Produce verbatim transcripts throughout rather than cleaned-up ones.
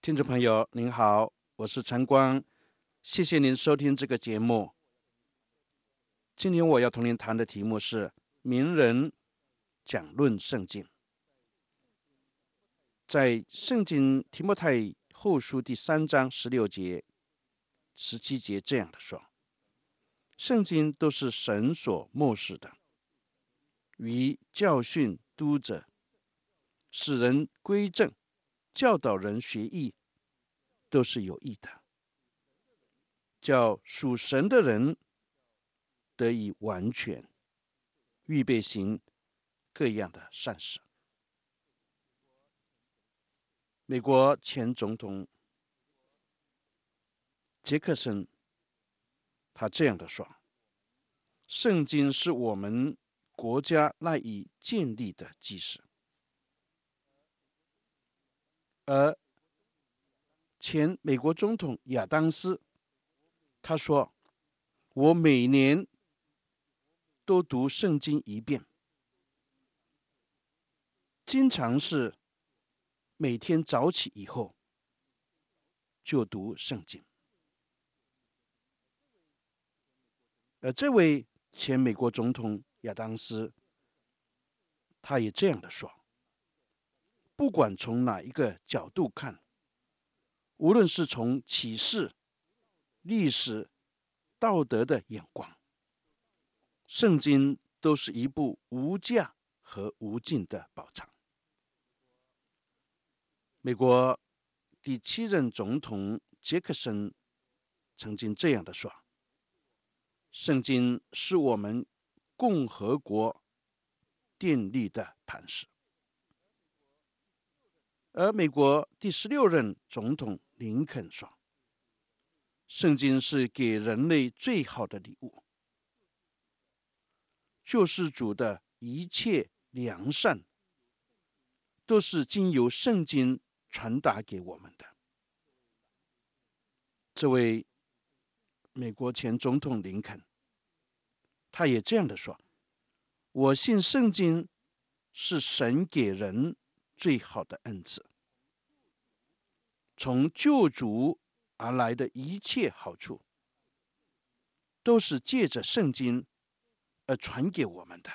听众朋友您好，我是陈光，谢谢您收听这个节目。今天我要同您谈的题目是名人讲论圣经。在圣经提摩太后书第三章十六节、十七节这样的说，圣经都是神所默示的，于教训、督责、使人归正、教导人学义，都是有益的，叫属神的人得以完全，预备行各样的善事。美国前总统杰克森他这样的说，圣经是我们国家赖以建立的基石。而前美国总统亚当斯他说，我每年都读圣经一遍，经常是每天早起以后就读圣经。而这位前美国总统亚当斯他也这样的说，不管从哪一个角度看，无论是从启示、历史、道德的眼光，圣经都是一部无价和无尽的宝藏。美国第七任总统杰克森曾经这样的说，圣经是我们共和国奠立的磐石。而美国第十六任总统林肯说，圣经是给人类最好的礼物，救世主的一切良善都是经由圣经传达给我们的。这位美国前总统林肯他也这样的说，我信圣经是神给人最好的恩赐，从救主而来的一切好处都是借着圣经而传给我们的。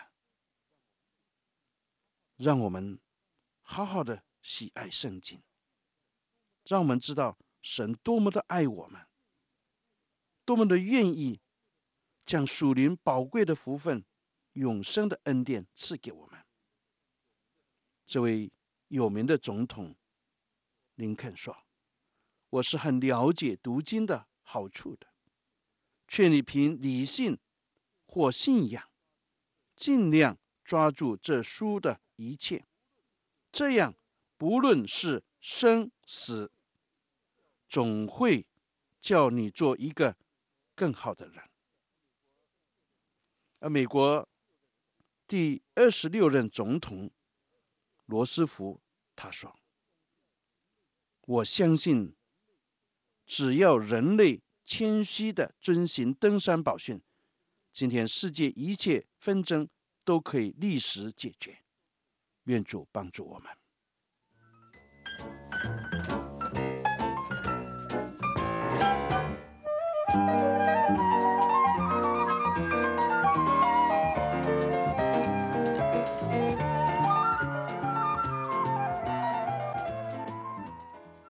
让我们好好的喜爱圣经，让我们知道神多么的爱我们，多么的愿意将属灵宝贵的福分、永生的恩典赐给我们。这位有名的总统林肯说，我是很了解读经的好处的，劝你凭理性或信仰尽量抓住这书的一切，这样不论是生死，总会叫你做一个更好的人。而美国第二十六任总统罗斯福他说，我相信只要人类谦虚的遵行登山宝训，今天世界一切纷争都可以立时解决。愿主帮助我们。